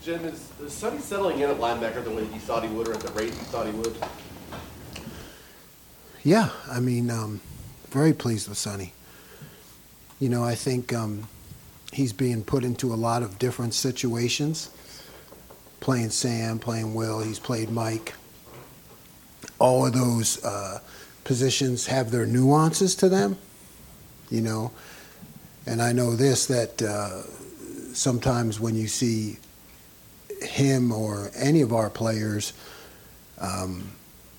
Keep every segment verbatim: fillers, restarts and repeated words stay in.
Jim, is, is Sonny settling in at linebacker the way you thought he would, or at the rate you thought he would? Yeah, I mean, um, very pleased with Sonny. You know, I think um, he's being put into a lot of different situations. Playing Sam, playing Will, he's played Mike. All of those uh, positions have their nuances to them, you know. And I know this, that uh, sometimes when you see him or any of our players um,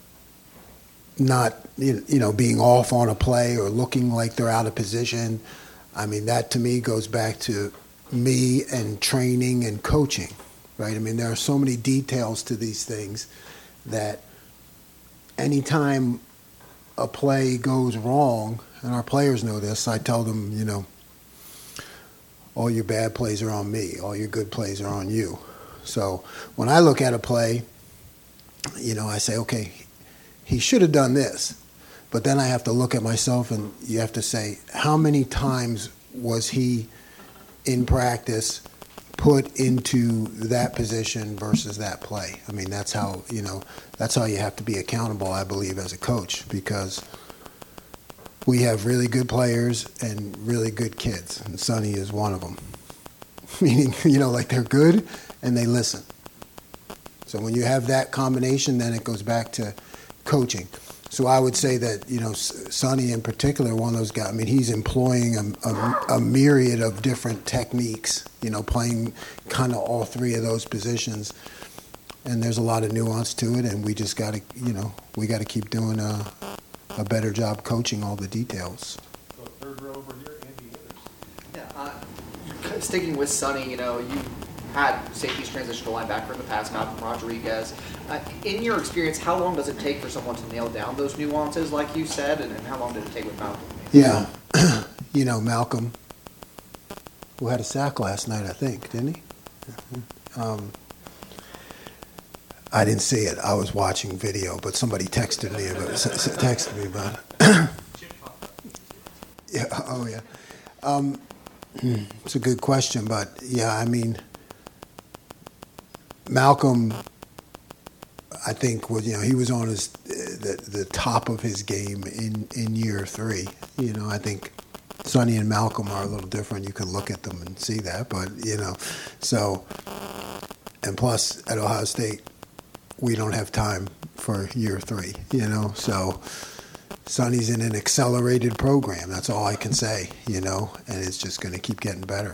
not, you know, being off on a play or looking like they're out of position, I mean, that to me goes back to me and training and coaching, right? I mean, there are so many details to these things that anytime a play goes wrong, and our players know this, I tell them, you know, all your bad plays are on me, all your good plays are on you. So when I look at a play, you know, I say, okay, he should have done this. But then I have to look at myself, and you have to say, how many times was he in practice put into that position versus that play? I mean, that's how, you know, that's how you have to be accountable, I believe, as a coach, because we have really good players and really good kids, and Sonny is one of them. Meaning, you know, like they're good and they listen. So when you have that combination, then it goes back to coaching. So I would say that, you know, Sonny in particular, one of those guys, I mean, he's employing a, a, a myriad of different techniques, you know, playing kind of all three of those positions. And there's a lot of nuance to it, and we just got to, you know, we got to keep doing a, a better job coaching all the details. So third row over here, Andy Anders. Yeah, uh, sticking with Sonny, you know, you had safeties transition to linebacker in the past, not from Rodriguez. Uh, in your experience, how long does it take for someone to nail down those nuances, like you said, and, and how long did it take with Malcolm? Yeah, you know, Malcolm, who had a sack last night, I think, didn't he? Um, I didn't see it. I was watching video, but somebody texted me about texted me about it. Yeah. Oh, yeah. Um, it's a good question, but yeah, I mean, Malcolm, I think was, you know, he was on his the the top of his game in, in year three. You know, I think Sonny and Malcolm are a little different. You can look at them and see that, but you know, so and plus at Ohio State, we don't have time for year three. You know, so Sonny's in an accelerated program. That's all I can say. You know, and it's just going to keep getting better.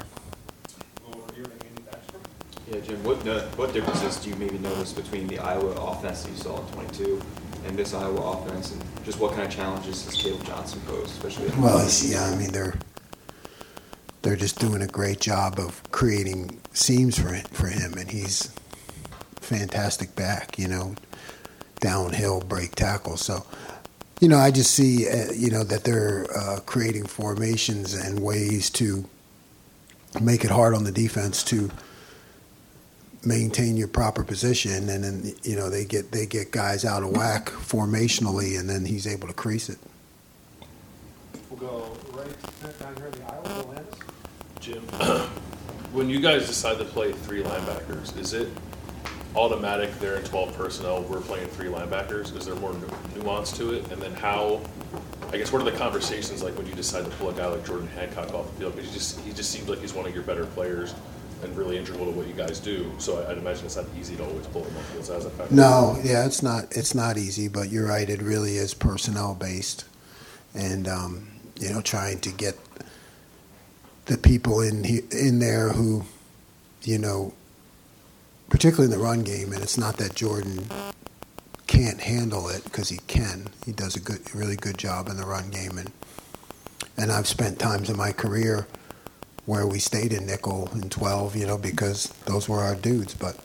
Yeah, Jim, what uh, what differences do you maybe notice between the Iowa offense that you saw in twenty-two and this Iowa offense, and just what kind of challenges does Caleb Johnson pose, especially? Well, yeah, I mean they're they're just doing a great job of creating seams for for him, and he's a fantastic back, you know, downhill break tackle. So, you know, I just see uh, you know that they're uh, creating formations and ways to make it hard on the defense to maintain your proper position, and then you know they get they get guys out of whack formationally, and then he's able to crease it. We'll go right down here in the aisle. Will Landis. Jim, when you guys decide to play three linebackers, is it automatic there in twelve personnel we're playing three linebackers? Is there more nu- nuance to it? And then how, I guess, what are the conversations like when you decide to pull a guy like Jordan Hancock off the field? Because he just, he just seems like he's one of your better players and really integral to what you guys do. So I'd imagine it's not easy to always pull him off the field. So how's that factor? No, yeah, it's not it's not easy, but you're right, it really is personnel based, and um, you know, trying to get the people in he, in there who, you know, particularly in the run game, and it's not that Jordan can't handle it, because he can. He does a good, really good job in the run game, and and I've spent times in my career where we stayed in nickel in twelve, you know, because those were our dudes. But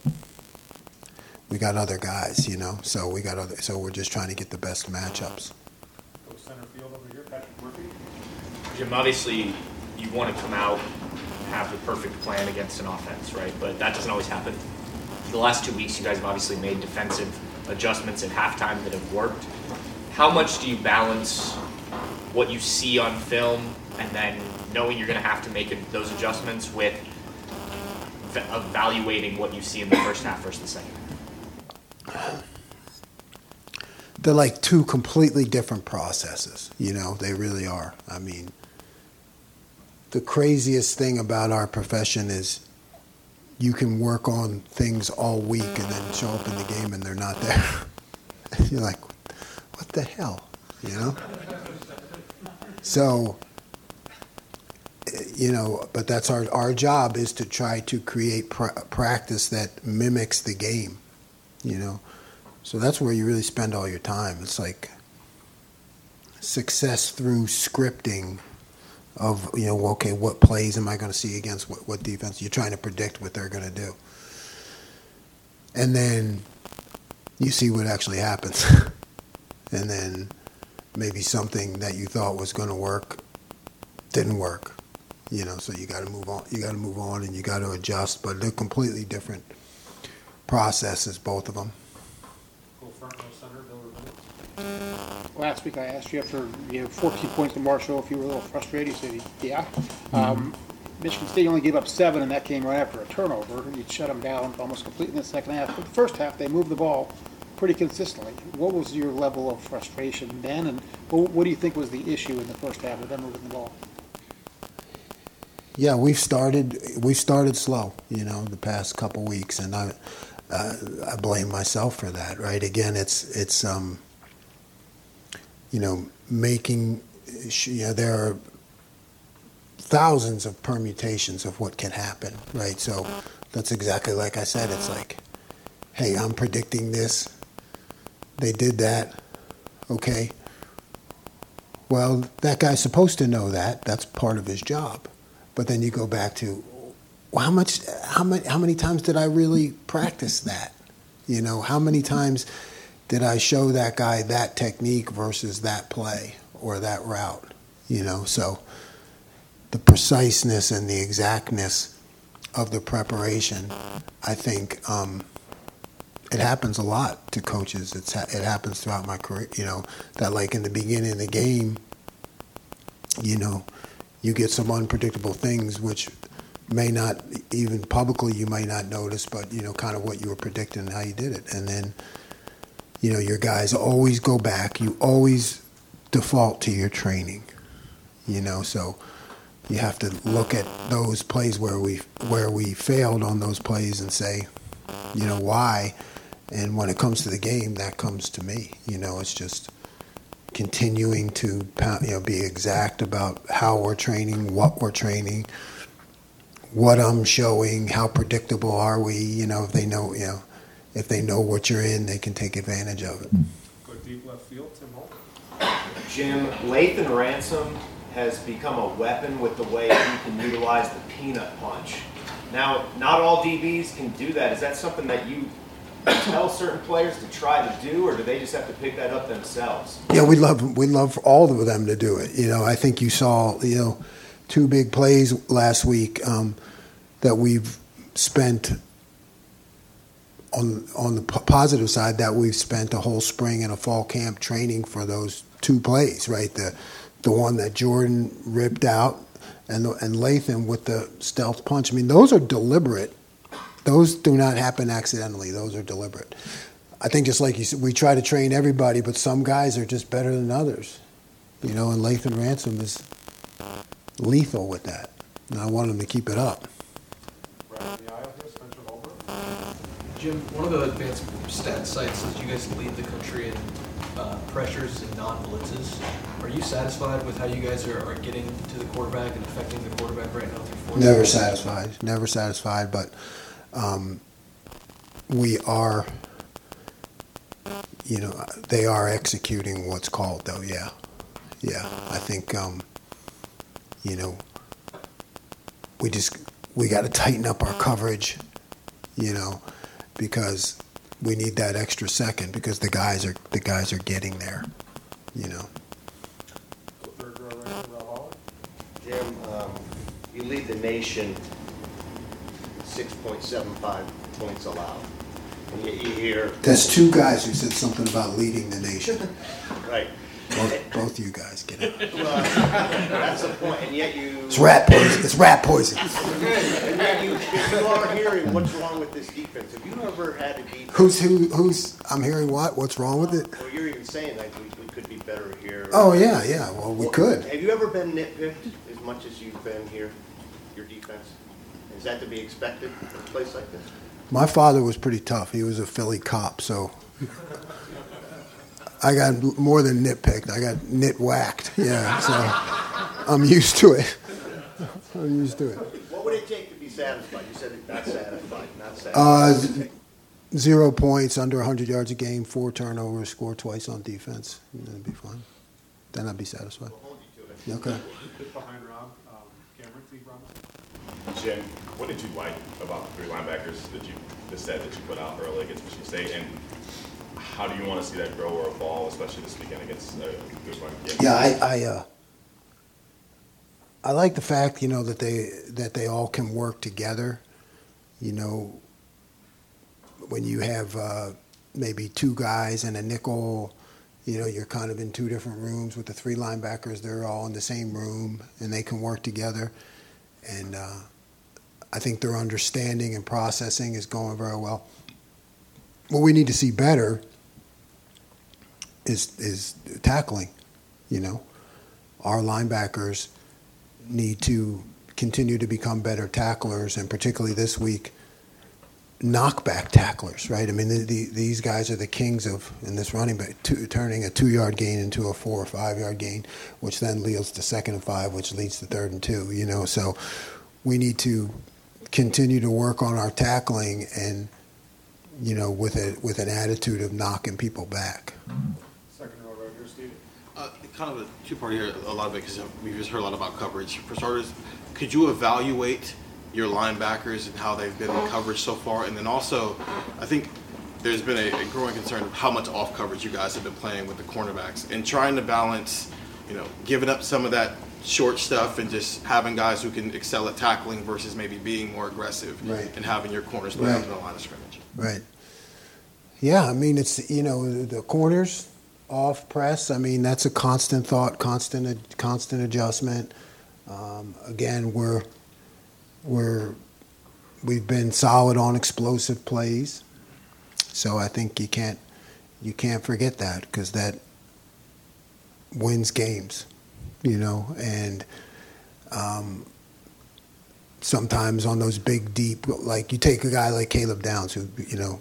we got other guys, you know, so we got other. So we're just trying to get the best matchups. Go center field over here, Patrick Murphy. Jim, obviously, you want to come out and have the perfect plan against an offense, right? But that doesn't always happen. The last two weeks, you guys have obviously made defensive adjustments at halftime that have worked. How much do you balance what you see on film and then knowing you're going to have to make those adjustments with va- evaluating what you see in the first half versus the second half? They're like two completely different processes. You know, they really are. I mean, the craziest thing about our profession is you can work on things all week and then show up in the game and they're not there. You're like, what the hell? You know? So, you know, but that's our, our job is to try to create pra- practice that mimics the game, you know? So that's where you really spend all your time. It's like success through scripting of, you know, okay, what plays am I going to see against what, what defense? You're trying to predict what they're going to do. And then you see what actually happens. And then maybe something that you thought was going to work didn't work. You know, so you got to move on. You got to move on and you got to adjust. But they're completely different processes, both of them. Go front row center, Bill Rubin. Last week I asked you after you have fourteen points to Marshall if you were a little frustrated. You said, yeah. Um, Michigan State only gave up seven, and that came right after a turnover. You'd shut them down almost completely in the second half. But the first half, they moved the ball pretty consistently. What was your level of frustration then, and what, what do you think was the issue in the first half of them moving the ball? Yeah, we've started we've started slow, you know, the past couple weeks, and I uh, I blame myself for that. Right? Again, it's it's um, you know, making you know, there are thousands of permutations of what can happen, right? So that's exactly like I said. It's like, hey, I'm predicting this. They did that. Okay. Well, that guy's supposed to know that. That's part of his job. But then you go back to, well, how much, how many, how many times did I really practice that? You know, how many times did I show that guy that technique versus that play or that route? You know, so the preciseness and the exactness of the preparation, I think, um, it happens a lot to coaches. It's ha- it happens throughout my career. You know, that like in the beginning of the game, you know, you get some unpredictable things which may not even publicly you may not notice, but you know, kind of what you were predicting and how you did it. And then, you know, your guys always go back. You always default to your training. You know, so you have to look at those plays where we where we failed on those plays and say, you know, why? And when it comes to the game, that comes to me. You know, it's just continuing to, you know, be exact about how we're training, what we're training, what I'm showing, how predictable are we. You know, if they know, you know, if they know what you're in, they can take advantage of it. Go deep left field, Tim Holt. Jim, Lathan Ransom has become a weapon with the way he can utilize the peanut punch. Now, not all D Bs can do that. Is that something that you tell certain players to try to do, or do they just have to pick that up themselves? Yeah, we love we love for all of them to do it. You know, I think you saw, you know, two big plays last week um, that we've spent on on the p- positive side, that we've spent a whole spring and a fall camp training for those two plays, right? The the one that Jordan ripped out, and the, and Lathan with the stealth punch. I mean, those are deliberate. Those do not happen accidentally. Those are deliberate. I think just like you said, we try to train everybody, but some guys are just better than others. You know, and Lathan Ransom is lethal with that. And I want him to keep it up. Right in the aisle here, Spencer Holbrook. Jim, one of the advanced stat sites says you guys lead the country in uh, pressures and non-blitzes. Are you satisfied with how you guys are, are getting to the quarterback and affecting the quarterback right now through force? Never satisfied. Never satisfied, but um, we are, you know, they are executing what's called, though, yeah. Yeah, I think, um, you know, we just, we got to tighten up our coverage, you know, because we need that extra second because the guys are, the guys are getting there, you know. Third row right here, Rob Holler. Jim, um, you lead the nation six point seven five points allowed. And yet you hear... There's two guys who said something about leading the nation. Right. Both, both you guys get it. Well, that's the point, and yet you. It's rat poison. It's rat poison. And yet you, you are hearing what's wrong with this defense. Have you ever had a defense? Who's who? Who's? I'm hearing what? What's wrong with it? Well, you're even saying like we, we could be better here. Oh yeah, yeah. Well, we Well, could. Have you ever been nitpicked as much as you've been here, your defense? Is that to be expected in a place like this? My father was pretty tough. He was a Philly cop, so I got more than nitpicked. I got nit whacked. Yeah, so I'm used to it. I'm used to it. What would it take to be satisfied? You said not satisfied, not satisfied. Uh, z- zero points, under one hundred yards a game, four turnovers, score twice on defense. And that'd be fine. Then I'd be satisfied. We'll hold you to it. Okay. Just behind Rob, um, Cameron, Steve Robinson. Jim, what did you like about the three linebackers that you, the set that you put out early against Michigan State, and how do you want to see that grow or evolve, especially this weekend against a good run game? Yeah, I I, uh, I like the fact, you know, that they that they all can work together. You know, when you have uh, maybe two guys and a nickel, you know, you're kind of in two different rooms. With the three linebackers, they're all in the same room and they can work together. And uh, I think their understanding and processing is going very well. What we need to see better is is tackling. You know, our linebackers need to continue to become better tacklers, and particularly this week, knockback tacklers. Right? I mean, the, the, these guys are the kings of in this running back, two, turning a two-yard gain into a four or five-yard gain, which then leads to second and five, which leads to third and two. You know, so we need to continue to work on our tackling and, you know, with a with an attitude of knocking people back. Second row right here, Steve. Uh, kind of a two-part here, a lot of it, because we've just heard a lot about coverage. For starters, could you evaluate your linebackers and how they've been in coverage so far? And then also, I think there's been a, a growing concern of how much off coverage you guys have been playing with the cornerbacks and trying to balance, you know, giving up some of that short stuff and just having guys who can excel at tackling versus maybe being more aggressive Right. and having your corners play Right. under the line of scrimmage. Right. Yeah, I mean, it's, you know, the corners off press. I mean, that's a constant thought, constant, constant adjustment. Um, again, we're we're we've been solid on explosive plays, so I think you can't you can't forget that, because that wins games, you know. And um, sometimes on those big, deep, like you take a guy like Caleb Downs, who, you know,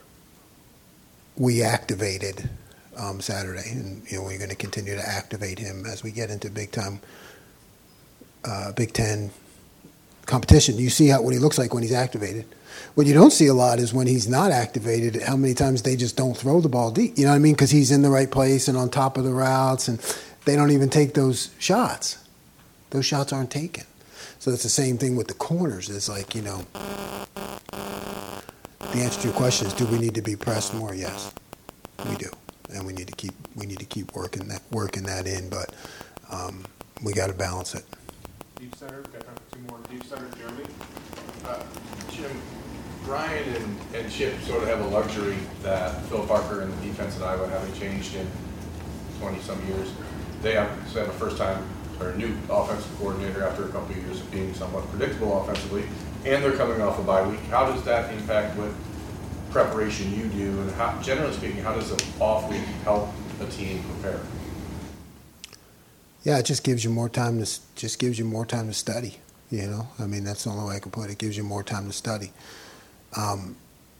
we activated um, Saturday, and you know we're going to continue to activate him as we get into big time, uh, Big Ten competition. You see how what he looks like when he's activated. What you don't see a lot is when he's not activated, how many times they just don't throw the ball deep. You know what I mean? Because he's in the right place and on top of the routes, and they don't even take those shots. Those shots aren't taken. So it's the same thing with the corners. It's like, you know, the answer to your question is, do we need to be pressed more? Yes, we do, and we need to keep we need to keep working that working that in. But um, we got to balance it. Deep center, got time for two more. Deep center, Jeremy. Uh, Jim, Brian and, and Chip sort of have a luxury that Phil Parker and the defense at Iowa haven't changed in twenty-some years. They have, so they have a first-time or a new offensive coordinator after a couple of years of being somewhat predictable offensively, and they're coming off a bye week. How does that impact what preparation you do, and how, generally speaking, how does an off week help a team prepare? Yeah, it just gives you more time to s- just gives you more time to study. You know, I mean, that's the only way I can put it. It gives you more time to study. Um,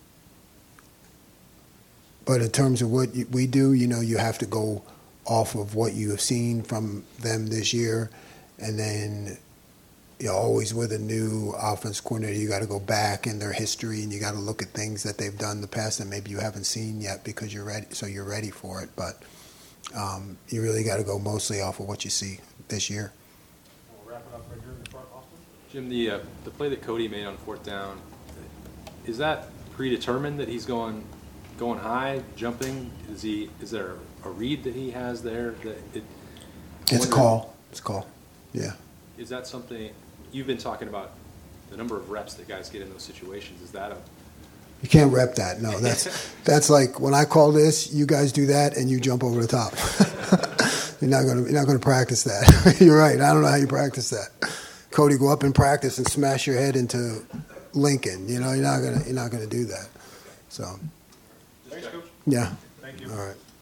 but in terms of what you, we do, you know, you have to go off of what you have seen from them this year, and then you know, always with a new offense coordinator, you got to go back in their history and you got to look at things that they've done in the past that maybe you haven't seen yet because you're ready. So you're ready for it, but um, you really got to go mostly off of what you see this year. We'll wrap it up right here in the front, Austin. Jim, the uh, the play that Cody made on fourth down, is that predetermined that he's going going high, jumping? Is he is there a read that he has there that it? It's a call. It's a call. Yeah. Is that something you've been talking about? The number of reps that guys get in those situations, is that a? You can't rep that. No, that's that's like when I call this, you guys do that and you jump over the top. You're not gonna, you're not gonna practice that. You're right. I don't know how you practice that. Cody, go up and practice and smash your head into Lincoln. You know, you're not gonna, you're not gonna do that. So, Thanks, Coach. yeah. Thank you. All right.